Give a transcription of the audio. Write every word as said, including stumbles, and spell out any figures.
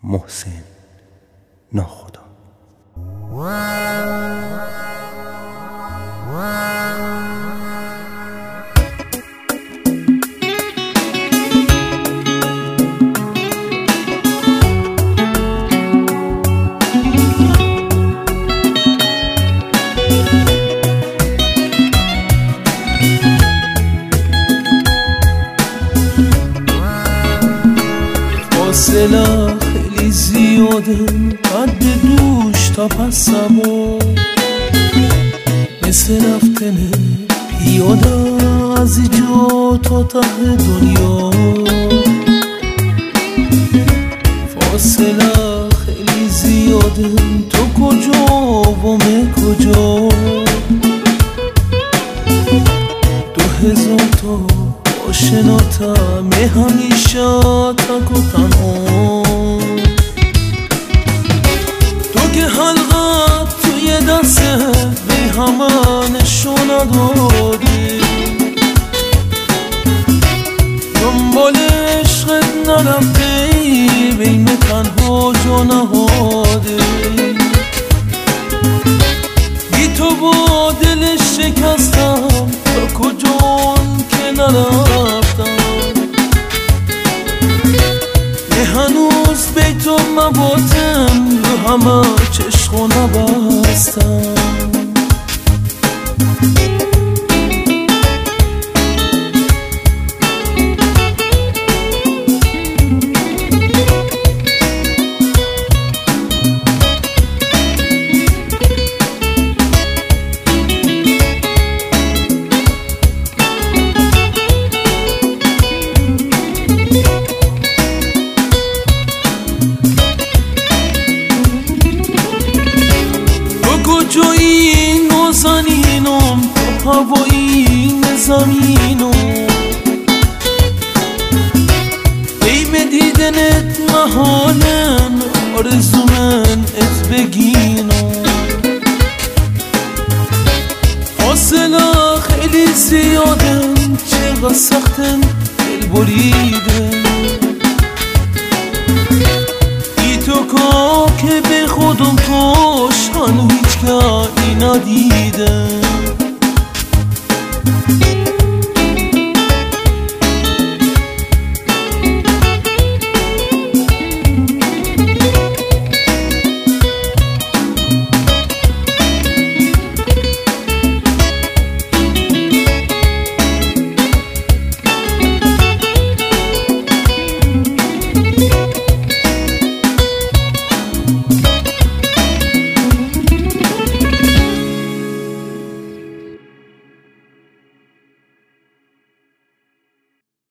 محسن ناخدا. فاصله خیلی زیاده قد دوش تا پس سبا، مثل رفتن پیاده از اینجا تا ته دنیا. فاصله خیلی زیاده، تو کجا و من کجا؟ دو هزار تا آشناتم همیشه تک و تنها. تو که حلقت توی دسته به همه نشون دادی، دنبال عشقت نرفتی بین تنها جا نهادی. بی تو با دل شکستم تا کجان که نرفتم. نه هنوز بی تو مباتم رو همه چشقو نبستم. کجایی نازنینم تو هوایی زمینم، ای به دیدنت محالن آرزو من ات بگینم. فاصله خیلی زیادن چقدر سختن دل بریدن. تو که به خودم کش هنو هیچ کاری ندیدم.